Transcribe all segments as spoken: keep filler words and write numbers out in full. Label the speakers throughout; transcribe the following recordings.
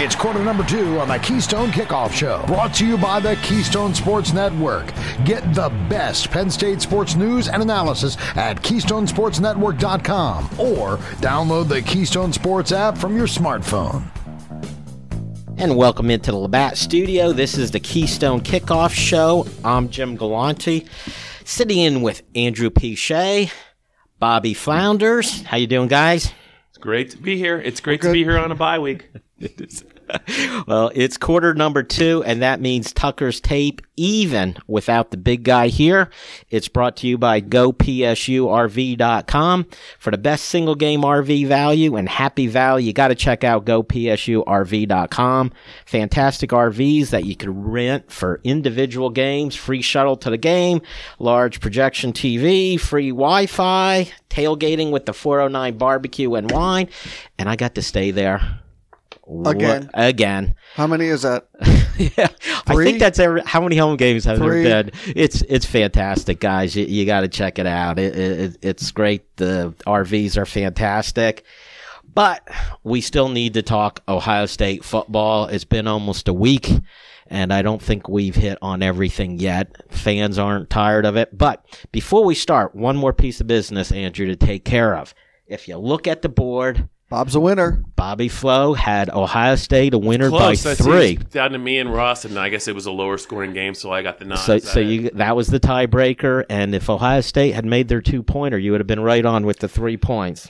Speaker 1: It's quarter number two on the Keystone Kickoff Show, brought to you by the Keystone Sports Network. Get the best Penn State sports news and analysis at keystone sports network dot com or download the Keystone Sports app from your smartphone.
Speaker 2: And welcome into the Labatt Studio. This is the Keystone Kickoff Show. I'm Jim Galante, sitting in with Andrew P. Shea, Bobby Flounders. How you doing, guys?
Speaker 3: It's great to be here. It's great to be here on a bye week.
Speaker 2: Well, it's quarter number two, and that means Tucker's tape, even without the big guy here. It's brought to you by go P S U R V dot com. For the best single-game R V value and happy value, you got to check out go P S U R V dot com. Fantastic R Vs that you can rent for individual games, free shuttle to the game, large projection T V, free Wi-Fi, tailgating with the four oh nine barbecue and wine, and I got to stay there.
Speaker 4: Again.
Speaker 2: What? Again.
Speaker 4: How many is that?
Speaker 2: Yeah, I think that's every, how many home games have
Speaker 4: Three.
Speaker 2: there been? It's it's fantastic, guys. You, you got to check it out. It, it, it's great. The R Vs are fantastic. But we still need to talk Ohio State football. It's been almost a week, and I don't think we've hit on everything yet. Fans aren't tired of it. But before we start, one more piece of business, Andrew, to take care of. If you look at the board,
Speaker 4: Bob's a winner.
Speaker 2: Bobby Flo had Ohio State a winner
Speaker 3: Close.
Speaker 2: by
Speaker 3: That's
Speaker 2: three.
Speaker 3: easy. Down to me and Ross, and I guess it was a lower scoring game, so I got the nod.
Speaker 2: So,
Speaker 3: Is that
Speaker 2: so
Speaker 3: it?
Speaker 2: you that was the tiebreaker, and if Ohio State had made their two pointer, you would have been right on with the three points.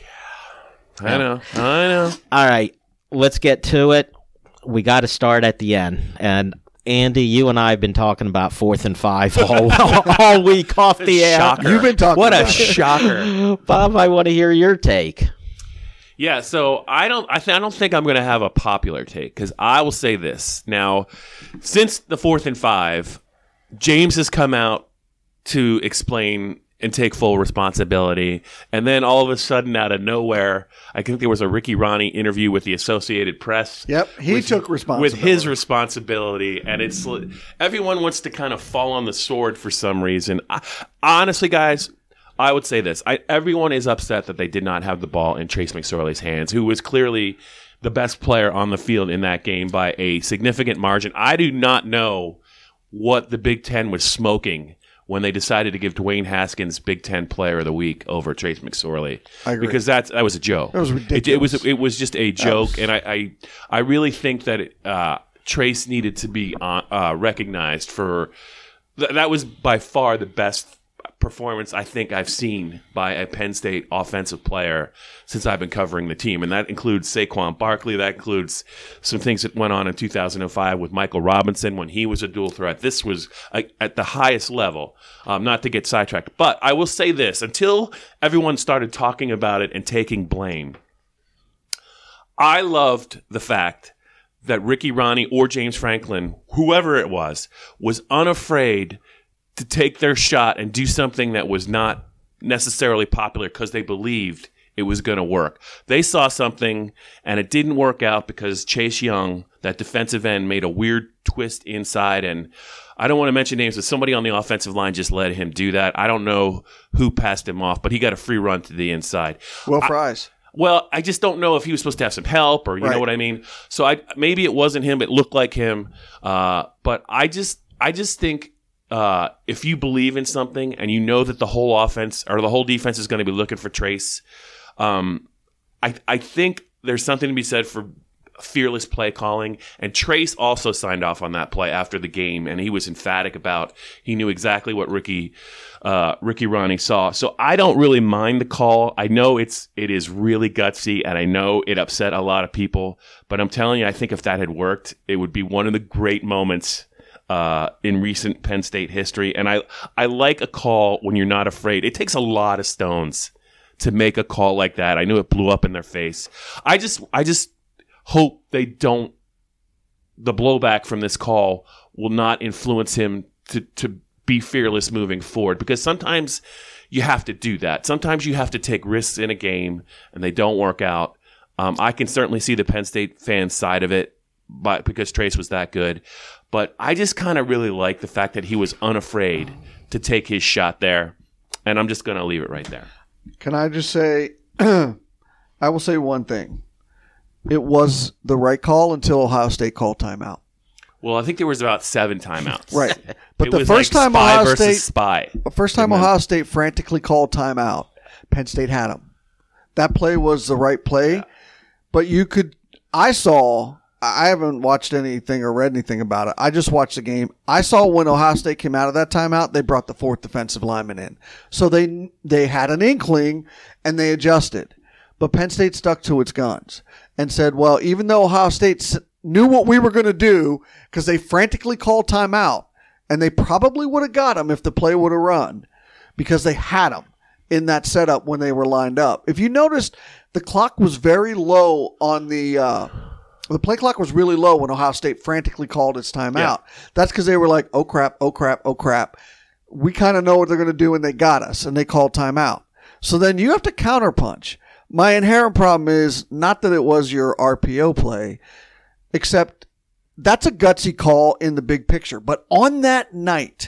Speaker 3: I know. I know.
Speaker 2: All right, let's get to it. We got to start at the end, and Andy, you and I have been talking about fourth and five all, all week off the air.
Speaker 3: Shocker.
Speaker 4: You've been talking
Speaker 3: What a
Speaker 4: about it.
Speaker 3: shocker.
Speaker 2: Bob, I want to hear your take.
Speaker 3: Yeah, so I don't. I, th- I don't think I'm going to have a popular take because I will say this now. Since the fourth and five, James has come out to explain and take full responsibility, and then all of a sudden, out of nowhere, I think there was a Ricky Ronnie interview with the Associated Press.
Speaker 4: Yep, he
Speaker 3: with,
Speaker 4: took responsibility.
Speaker 3: with his responsibility, and it's everyone wants to kind of fall on the sword for some reason. I, honestly, guys. I would say this. I, everyone is upset that they did not have the ball in Trace McSorley's hands, who was clearly the best player on the field in that game by a significant margin. I do not know what the Big Ten was smoking when they decided to give Dwayne Haskins Big Ten Player of the Week over Trace McSorley.
Speaker 4: I agree.
Speaker 3: Because that's, that was a joke.
Speaker 4: That was ridiculous.
Speaker 3: It, it, was, it was just a joke,
Speaker 4: was...
Speaker 3: and I, I, I really think that it, uh, Trace needed to be uh, uh, recognized for th- – that was by far the best – performance I think I've seen by a Penn State offensive player since I've been covering the team, and that includes Saquon Barkley. That includes some things that went on in two thousand five with Michael Robinson when he was a dual threat. This was uh, at the highest level, um, not to get sidetracked. But I will say this, until everyone started talking about it and taking blame, I loved the fact that Ricky Ronnie or James Franklin, whoever it was, was unafraid to take their shot and do something that was not necessarily popular because they believed it was going to work. They saw something, and it didn't work out because Chase Young, that defensive end, made a weird twist inside, and I don't want to mention names, but somebody on the offensive line just let him do that. I don't know who passed him off, but he got a free run to the inside.
Speaker 4: Will Fries.
Speaker 3: I, well, I just don't know if he was supposed to have some help or you
Speaker 4: right.
Speaker 3: know what I mean. So I maybe it wasn't him. It looked like him. Uh, but I just I just think uh, if you believe in something and you know that the whole offense or the whole defense is going to be looking for Trace, um, I I think there's something to be said for fearless play calling, and Trace also signed off on that play after the game, and he was emphatic about he knew exactly what Ricky uh, Ricky Ronnie saw. So I don't really mind the call. I know it's it is really gutsy, and I know it upset a lot of people, but I'm telling you, I think if that had worked, it would be one of the great moments uh, in recent Penn State history. And I I like a call when you're not afraid. It takes a lot of stones to make a call like that. I knew it blew up in their face. I just I just hope they don't, the blowback from this call will not influence him to, to be fearless moving forward, because sometimes you have to do that. Sometimes you have to take risks in a game and they don't work out. Um, I can certainly see the Penn State fans' side of it, but because Trace was that good. But I just kind of really like the fact that he was unafraid to take his shot there, and I'm just going to leave it right there.
Speaker 4: Can I just say, I will say one thing. it was the right call until Ohio State called timeout.
Speaker 3: Well, I think there was about seven timeouts.
Speaker 4: Right. But
Speaker 3: It
Speaker 4: the
Speaker 3: was
Speaker 4: first
Speaker 3: like
Speaker 4: time
Speaker 3: spy
Speaker 4: Ohio
Speaker 3: versus
Speaker 4: State
Speaker 3: spy.
Speaker 4: the first time
Speaker 3: Remember?
Speaker 4: Ohio State frantically called timeout, Penn State had them. That play was the right play.
Speaker 3: Yeah.
Speaker 4: But you could I saw I haven't watched anything or read anything about it. I just watched the game. I saw when Ohio State came out of that timeout, they brought the fourth defensive lineman in. So they they had an inkling and they adjusted. But Penn State stuck to its guns and said, well, even though Ohio State s- knew what we were going to do because they frantically called timeout, and they probably would have got him if the play would have run because they had him in that setup when they were lined up. If you noticed, the clock was very low on the uh, – the play clock was really low when Ohio State frantically called its timeout.
Speaker 3: Yeah.
Speaker 4: That's because they were like, oh, crap, oh, crap, oh, crap. We kind of know what they're going to do, and they got us, and they called timeout. So then you have to counterpunch. My inherent problem is not that it was your R P O play, except that's a gutsy call in the big picture. But on that night,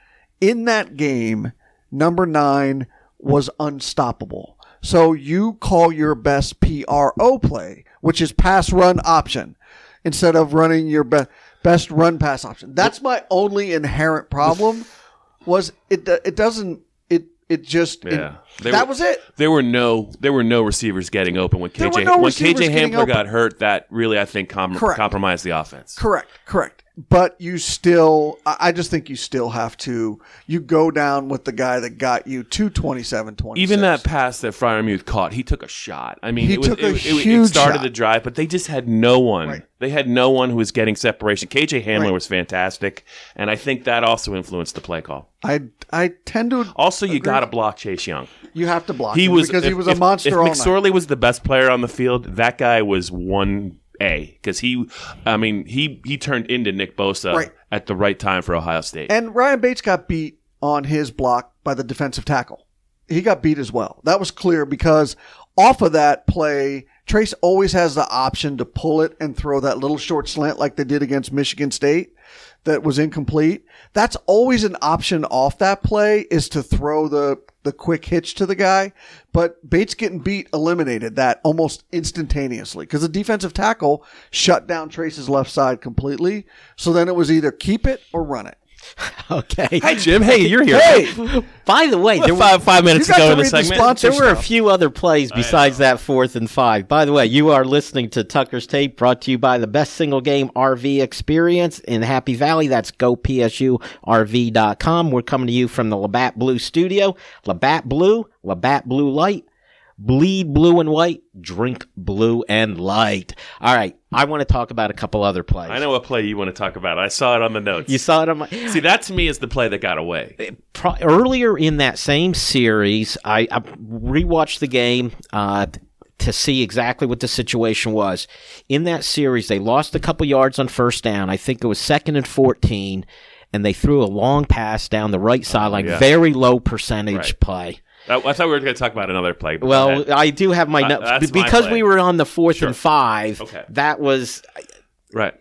Speaker 4: in that game, number nine was unstoppable. So you call your best P R O play, which is pass run option, instead of running your be- best run pass option. That's my only inherent problem. Was it? It doesn't. It it just.
Speaker 3: Yeah.
Speaker 4: It,
Speaker 3: They
Speaker 4: that
Speaker 3: were-
Speaker 4: was it.
Speaker 3: There were no there were no receivers getting open when
Speaker 4: There
Speaker 3: K J
Speaker 4: were no
Speaker 3: when
Speaker 4: receivers
Speaker 3: K J
Speaker 4: getting
Speaker 3: Hamler got
Speaker 4: open.
Speaker 3: hurt. That really I think com-
Speaker 4: Correct.
Speaker 3: compromised the offense.
Speaker 4: Correct, correct. But you still, I I just think you still have to, you go down with the guy that got you to twenty-seven twenty-six.
Speaker 3: Even that pass that Fryermuth caught, he took a shot. I mean,
Speaker 4: He
Speaker 3: it, was,
Speaker 4: took a
Speaker 3: it, it, it
Speaker 4: huge
Speaker 3: started
Speaker 4: shot.
Speaker 3: the drive, but they just had no one.
Speaker 4: Right.
Speaker 3: They had no one who was getting separation. K J Hamler
Speaker 4: Right.
Speaker 3: was fantastic, and I think that also influenced the play call.
Speaker 4: I, I tend to.
Speaker 3: Also, you
Speaker 4: agree.
Speaker 3: got to block Chase Young.
Speaker 4: You have to block
Speaker 3: He
Speaker 4: him
Speaker 3: was
Speaker 4: because he
Speaker 3: if-
Speaker 4: was a
Speaker 3: if-
Speaker 4: monster
Speaker 3: If
Speaker 4: all night.
Speaker 3: McSorley was the best player on the field, that guy was one A because he, I mean, he he turned into Nick Bosa
Speaker 4: Right.
Speaker 3: at the right time for Ohio State.
Speaker 4: And Ryan Bates got beat on his block by the defensive tackle. He got beat as well. That was clear because off of that play, Trace always has the option to pull it and throw that little short slant like they did against Michigan State that was incomplete. That's always an option off that play, is to throw the, the quick hitch to the guy. But Bates getting beat eliminated that almost instantaneously because the defensive tackle shut down Trace's left side completely. So then it was either keep it or run it.
Speaker 2: Okay.
Speaker 3: Hi, Jim. Hey, you're here.
Speaker 4: Hey!
Speaker 2: By the way, there were,
Speaker 3: five five minutes
Speaker 4: You got
Speaker 3: ago
Speaker 4: to
Speaker 3: in the
Speaker 4: read the
Speaker 3: segment.
Speaker 4: sponsor
Speaker 2: there were a
Speaker 4: stuff.
Speaker 2: few other plays besides that fourth and five. By the way, you are listening to Tucker's Tape, brought to you by the best single game R V experience in Happy Valley. That's go P S U R V dot com. We're coming to you from the Labatt Blue studio. Labatt Blue, Labatt Blue Light. Bleed blue and white, drink blue and light. All right, I want to talk about a couple other plays.
Speaker 3: I know what play you want to talk about. I saw it on the notes.
Speaker 2: You saw it on my...
Speaker 3: See, that to me is the play that got away.
Speaker 2: Pro- earlier in that same series, I, I rewatched the game uh, to see exactly what the situation was. In that series, they lost a couple yards on first down. I think it was second and fourteen, and they threw a long pass down the right sideline,
Speaker 3: yeah.
Speaker 2: very low percentage
Speaker 3: Right.
Speaker 2: play.
Speaker 3: I, I thought we were going to talk about another play. but go
Speaker 2: Well,
Speaker 3: ahead.
Speaker 2: I do have my
Speaker 3: Uh,
Speaker 2: notes.
Speaker 3: that's my
Speaker 2: because
Speaker 3: play.
Speaker 2: we were on the fourth
Speaker 3: Sure.
Speaker 2: and five,
Speaker 3: Okay.
Speaker 2: that was...
Speaker 3: right.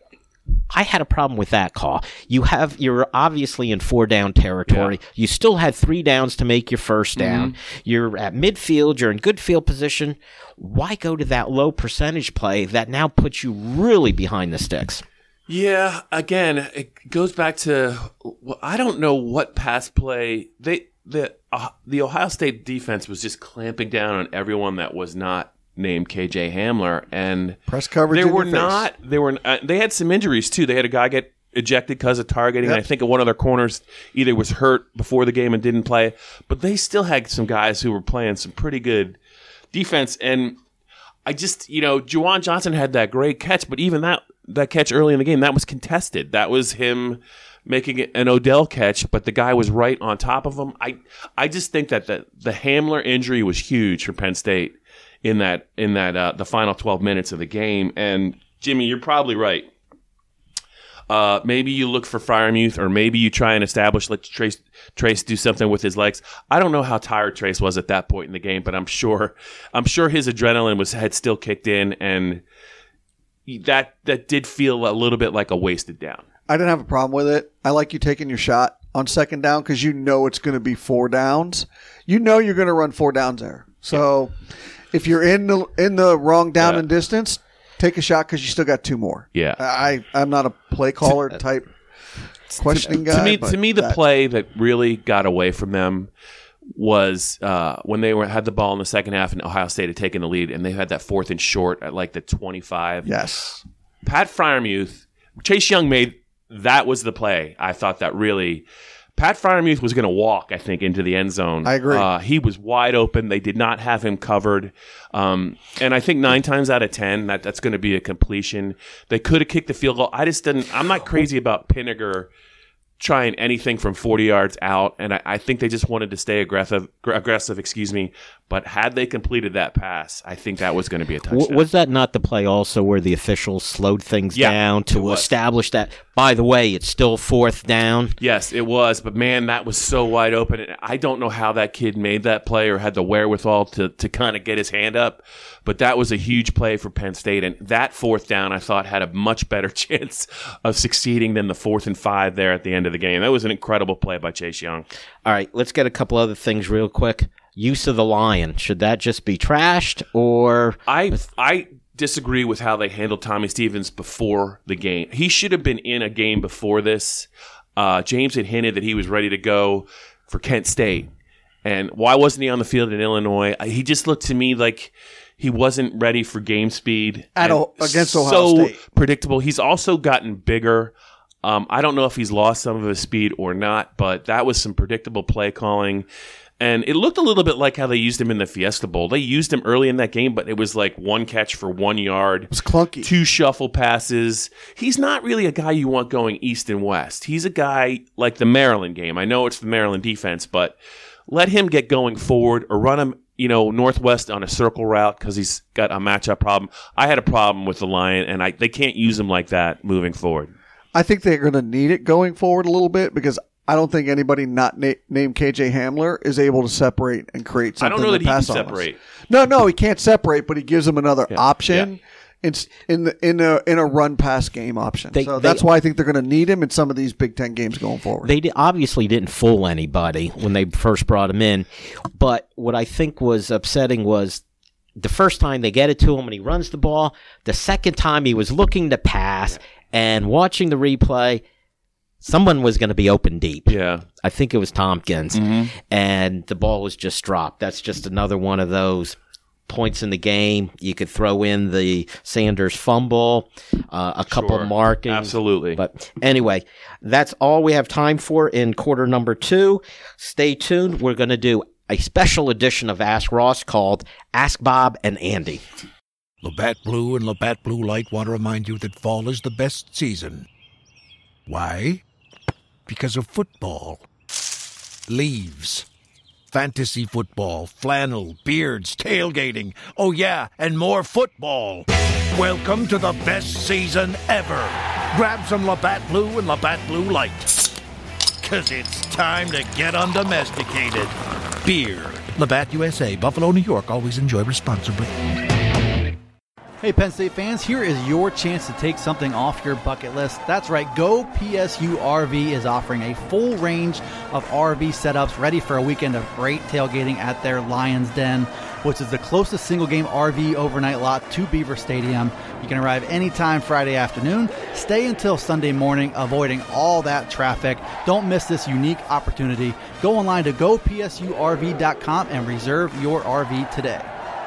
Speaker 2: I had a problem with that call. You have you're obviously in four down territory.
Speaker 3: Yeah.
Speaker 2: You still had three downs to make your first down.
Speaker 3: Mm-hmm.
Speaker 2: You're at midfield. You're in good field position. Why go to that low percentage play that now puts you really behind the sticks?
Speaker 3: Yeah, again, it goes back to well, I don't know what pass play they the uh, the Ohio State defense was just clamping down on everyone that was not named K J Hamler, and
Speaker 4: Press coverage
Speaker 3: There
Speaker 4: in
Speaker 3: were
Speaker 4: your face.
Speaker 3: not. They were. Uh, they had some injuries too. They had a guy get ejected because of targeting.
Speaker 4: Yep.
Speaker 3: And I think one of their corners either was hurt before the game and didn't play, but they still had some guys who were playing some pretty good defense. And I just, you know, Juwan Johnson had that great catch, but even that that catch early in the game, that was contested. That was him making an Odell catch, but the guy was right on top of him. I I just think that the the Hamler injury was huge for Penn State in that in that uh, the final twelve minutes of the game. And Jimmy, you're probably right. Uh, maybe you look for Fryermuth, or maybe you try and establish, let Trace Trace do something with his legs. I don't know how tired Trace was at that point in the game, but I'm sure I'm sure his adrenaline was had still kicked in, and that that did feel a little bit like a wasted down.
Speaker 4: I didn't have a problem with it. I like you taking your shot on second down because you know it's going to be four downs. You know you're going to run four downs there. So if you're in the in the wrong down
Speaker 3: Yeah.
Speaker 4: and distance, take a shot because you still got two more.
Speaker 3: Yeah.
Speaker 4: I, I'm not a play caller type questioning guy.
Speaker 3: To me,
Speaker 4: but
Speaker 3: to me, the
Speaker 4: that-
Speaker 3: play that really got away from them was uh, when they were had the ball in the second half and Ohio State had taken the lead, and they had that fourth and short at like the twenty-five.
Speaker 4: Yes.
Speaker 3: Pat Freiermuth, Chase Young made that was the play. I thought that really. Pat Freiermuth was going to walk, I think, into the end zone.
Speaker 4: I agree.
Speaker 3: Uh, he was wide open. They did not have him covered. Um, and I think nine times out of ten, that, that's going to be a completion. They could have kicked the field goal. I just didn't. I'm not crazy about Pinniger trying anything from forty yards out, and I, I think they just wanted to stay aggressive. Aggressive, excuse me. But had they completed that pass, I think that was going to be a touchdown.
Speaker 2: W- was that not the play also where the officials slowed things
Speaker 3: Yeah,
Speaker 2: down
Speaker 3: it
Speaker 2: to
Speaker 3: was.
Speaker 2: establish that? By the way, it's still fourth down.
Speaker 3: Yes, it was. But, man, that was so wide open. And I don't know how that kid made that play or had the wherewithal to, to kind of get his hand up. But that was a huge play for Penn State. And that fourth down, I thought, had a much better chance of succeeding than the fourth and five there at the end of the game. That was an incredible play by Chase Young.
Speaker 2: All right, let's get a couple other things real quick. Use of the Lion. Should that just be trashed or...
Speaker 3: I I disagree with how they handled Tommy Stevens before the game. He should have been in a game before this. Uh, James had hinted that he was ready to go for Kent State. And why wasn't he on the field in Illinois? He just looked to me like he wasn't ready for game speed.
Speaker 4: At
Speaker 3: and
Speaker 4: o- against Ohio
Speaker 3: so
Speaker 4: State.
Speaker 3: predictable. He's also gotten bigger. Um, I don't know if he's lost some of his speed or not, but that was some predictable play calling. And it looked a little bit like how they used him in the Fiesta Bowl. They used him early in that game, but it was like one catch for one yard. It
Speaker 4: was clunky.
Speaker 3: Two shuffle passes. He's not really a guy you want going east and west. He's a guy like the Maryland game. I know it's the Maryland defense, but let him get going forward or run him, you know, northwest on a circle route because he's got a matchup problem. I had a problem with the Lion, and I they can't use him like that moving forward.
Speaker 4: I think they're going to need it going forward a little bit because I don't think anybody not na- named K J Hamler is able to separate and create something.
Speaker 3: I don't know that he can
Speaker 4: pass on us.
Speaker 3: separate.
Speaker 4: No, no, he can't separate, but he gives them another
Speaker 3: Yeah,
Speaker 4: option.
Speaker 3: yeah.
Speaker 4: It's in the in a in a run pass game option.
Speaker 2: They-
Speaker 4: so
Speaker 2: they-
Speaker 4: that's why I think they're going to need him in some of these Big Ten games going forward.
Speaker 2: They di- obviously didn't fool anybody when they first brought him in. But what I think was upsetting was the first time they get it to him and he runs the ball. The second time he was looking to pass and watching the replay, someone was going to be open deep.
Speaker 3: Yeah.
Speaker 2: I think it was Tompkins.
Speaker 3: Mm-hmm.
Speaker 2: And the ball was just dropped. That's just another one of those points in the game. You could throw in the Sanders fumble, uh, a couple
Speaker 3: Sure.
Speaker 2: markings.
Speaker 3: Absolutely.
Speaker 2: But anyway, that's all we have time for in quarter number two. Stay tuned. We're going to do a special edition of Ask Ross called Ask Bob and Andy.
Speaker 5: Labatt Blue and Labatt Blue Light want to remind you that fall is the best season. Why? Because of football. Leaves. Fantasy football, flannel, beards, tailgating. Oh yeah, and more football. Welcome to the best season ever. Grab some Labatt Blue and Labatt Blue Light. Cause it's time to get undomesticated. Beer. Labatt U S A, Buffalo, New York. Always enjoy responsibly.
Speaker 6: Hey Penn State fans, here is your chance to take something off your bucket list. That's right, Go P S U R V is offering a full range of R V setups ready for a weekend of great tailgating at their Lions Den, which is the closest single-game R V overnight lot to Beaver Stadium. You can arrive anytime Friday afternoon, stay until Sunday morning, avoiding all that traffic. Don't miss this unique opportunity. Go online to go P S U R V dot com and reserve your R V today.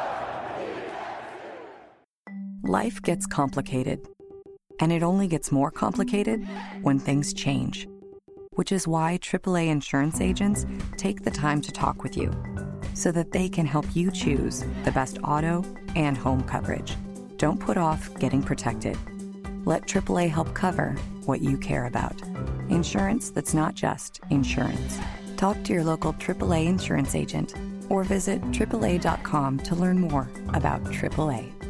Speaker 7: Life gets complicated, and it only gets more complicated when things change, which is why triple A insurance agents take the time to talk with you so that they can help you choose the best auto and home coverage. Don't put off getting protected. Let triple A help cover what you care about. Insurance that's not just insurance. Talk to your local triple A insurance agent or visit triple A dot com to learn more about triple A.